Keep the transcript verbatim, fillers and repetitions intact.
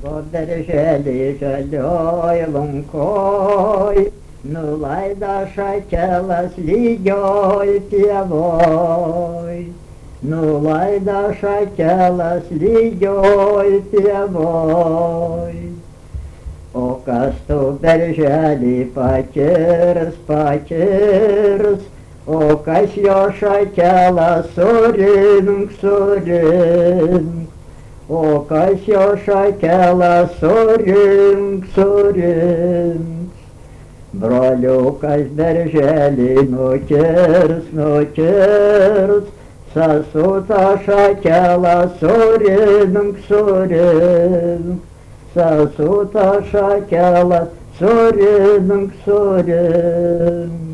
O berželį žalioj lankoj, nulaida šakelas lygioj pievoj. Nulaida šakelas lygioj pievoj. O kas tu berželį pakirs, pakirs, o kas jo šakelą surink, surink. O kas jo šakelą surink, surink. Broliukas berželį nukirs, nukirs, sasutą šakelą surink, surink. Sasutą šakelą surink, surink.